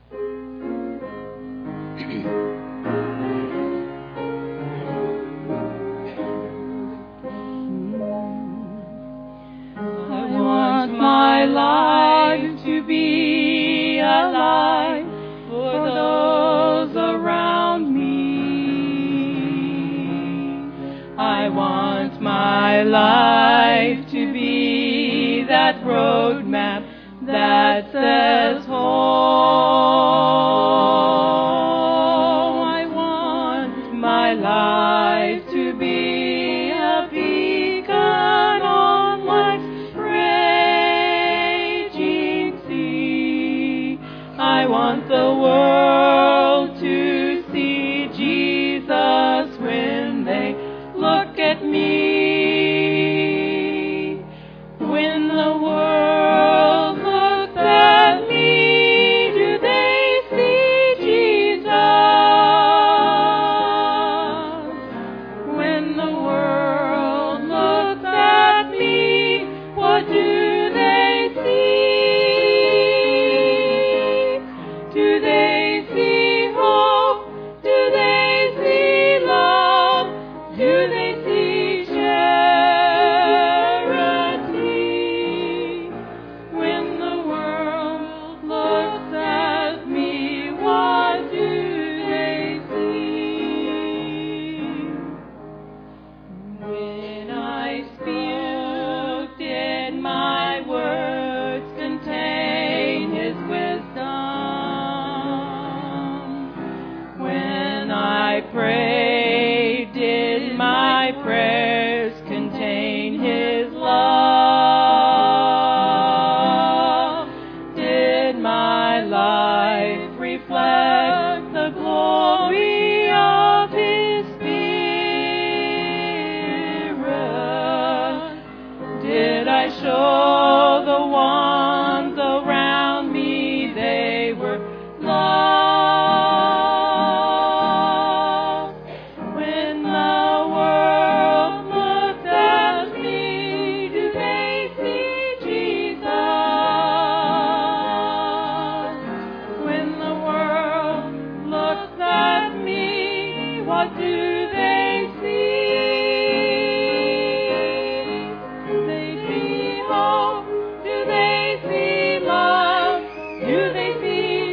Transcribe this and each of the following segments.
My life to be alive for those around me. I want my life to be that roadmap that says home. I want my life to be a beacon on life's raging sea. I want the world to see Jesus when they look at me. When the world looks at me, do they see Jesus? When the world looks at me, what do they see? Do they see hope? Do they see love? Do they see charity? When the world looks at me, what do they see? When I speak, did my words contain His wisdom? When I prayed, did my prayers contain His love? Did my life reflect the glory of His Spirit? Did I show the ones around me they were loved? When the world looks at me, do they see Jesus? When the world looks at me, what do they see? They see hope. Do they see love? Do they see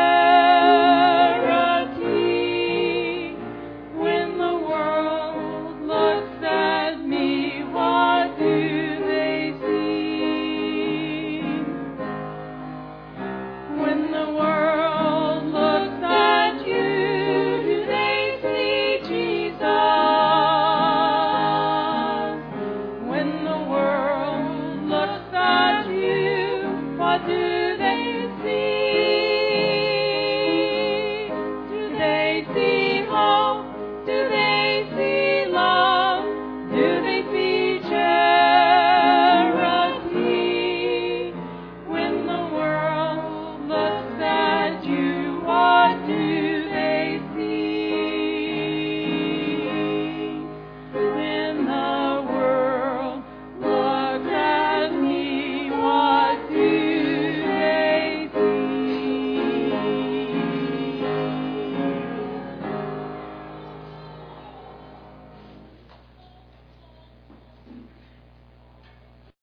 charity? When the world looks at me, what do they see? When the world looks at you, do they see Jesus? When the world looks at you, what do